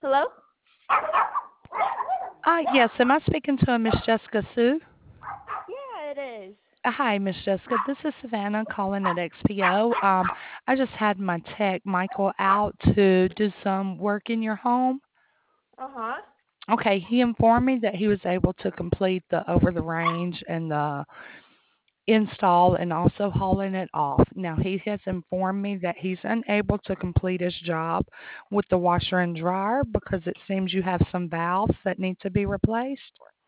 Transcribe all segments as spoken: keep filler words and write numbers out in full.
Hello? Uh, yes, am I speaking to a Miss Jessica Sue? Yeah, it is. Uh, Hi, Miss Jessica. This is Savannah calling at X P O. Um, I just had my tech, Michael, out to do some work in your home. Uh huh. Okay, he informed me that he was able to complete the over the range and the install and also hauling it off. Now, he has informed me that he's unable to complete his job with the washer and dryer because it seems you have some valves that need to be replaced.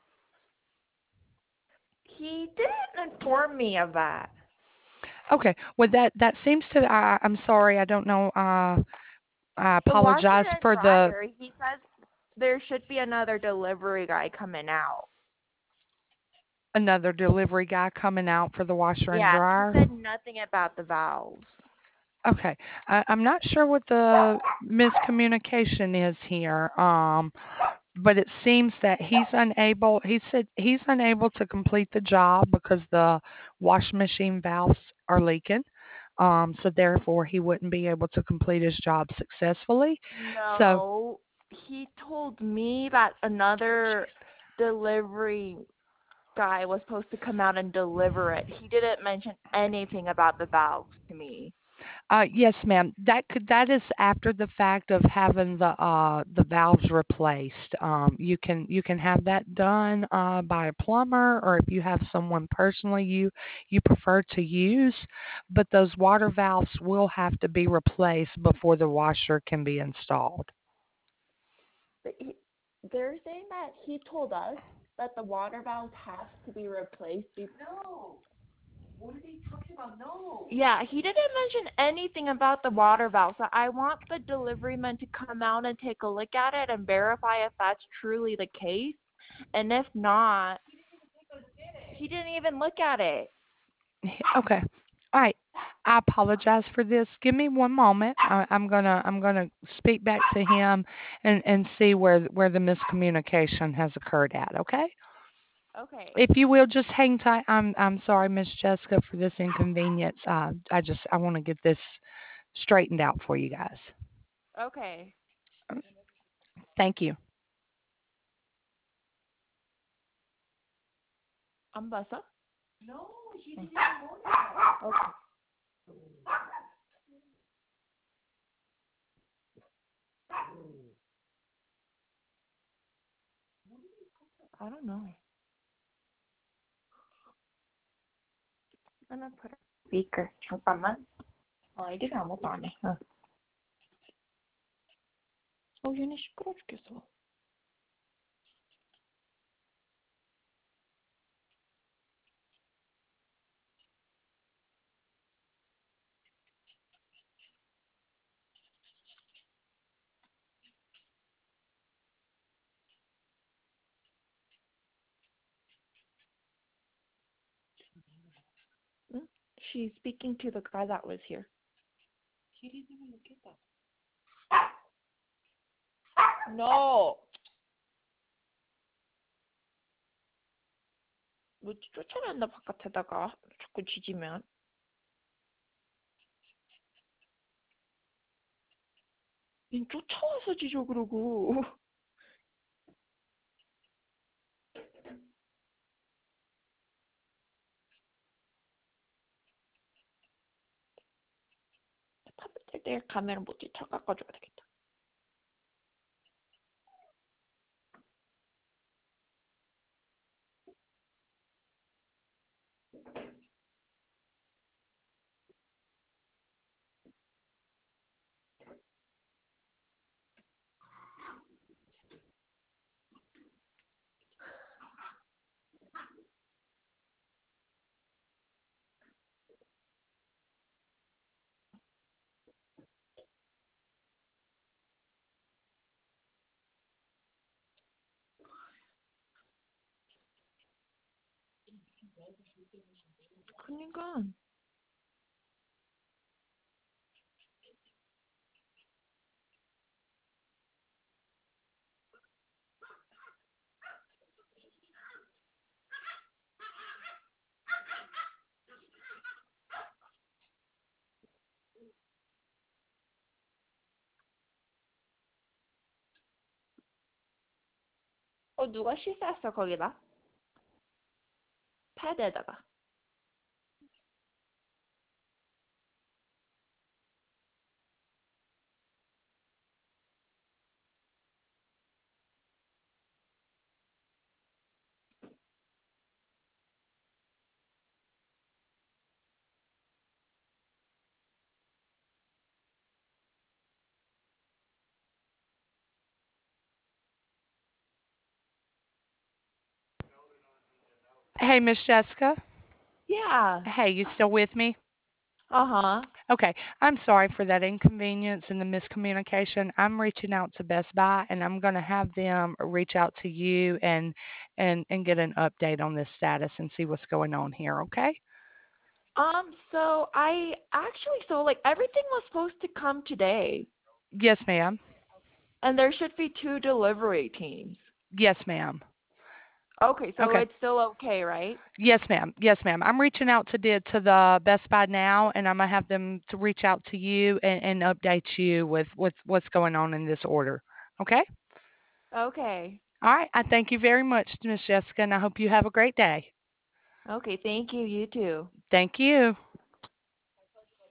He didn't inform me of that. Okay. Well, that that seems to. I, I'm sorry. I don't know. Uh, I The washer apologize and for the dryer, he says there should be another delivery guy coming out. another delivery guy coming out for the washer and Yeah, he dryer. said nothing about the valves. Okay. I, I'm not sure what the miscommunication is here. Um, but it seems that he's unable. He said he's unable to complete the job because the wash machine valves are leaking. Um, so therefore, he wouldn't be able to complete his job successfully. So No, he told me that another delivery guy was supposed to come out and deliver it. He didn't mention anything about the valves to me. Uh, yes, ma'am. That could that is after the fact of having the uh the valves replaced. Um, you can you can have that done uh by a plumber, or if you have someone personally you you prefer to use, but those water valves will have to be replaced before the washer can be installed. But he, they're saying that he told us that the water valves have to be replaced. Be- No. What are they talking about? No. yeah, he didn't mention anything about the water valves. So I want the deliveryman to come out and take a look at it and verify if that's truly the case. And if not, he didn't even look at it. Okay. All right. I apologize for this. Give me one moment. I, I'm gonna I'm gonna speak back to him and and see where where the miscommunication has occurred at. Okay. Okay. If you will, just hang tight. I'm I'm sorry, Miss Jessica, for this inconvenience. Uh, I just I want to get this straightened out for you guys. Okay. Thank you. I'm Bessa. No, she Mm. didn't even know that. Okay. I don't know. I'm gonna put it on speaker. 잠깐만. 어, 애들이 아무것도 안 해. 응. 어, 얘네 시끄러워 죽겠어. 응? She's speaking to the guy that was here. She didn't even look at that. No. 뭐 쫓아낸다 바깥에다가 자꾸 지지면. 얜 쫓아와서 지져 그러고. 탑을 뗄때 카메라 모찌 차 깎아줘야 되겠다. 그니까. 어, 누가 실수했어, 거기다? 패드에다가. Hey, Miss Jessica. Yeah. Hey, you still with me? Uh-huh. Okay, I'm sorry for that inconvenience and the miscommunication. I'm reaching out to Best Buy and I'm going to have them reach out to you and and and get an update on this status and see what's going on here, okay? Um, so I actually, so like everything was supposed to come today, Yes, ma'am. and there should be two delivery teams. Yes, ma'am. Okay, so Okay. it's still okay, right? Yes, ma'am. Yes, ma'am. I'm reaching out to the to the Best Buy now, and I'm gonna have them to reach out to you and, and update you with with what's going on in this order. Okay. Okay. All right. I thank you very much, Miss Jessica, and I hope you have a great day. Okay, thank you. You too. Thank you.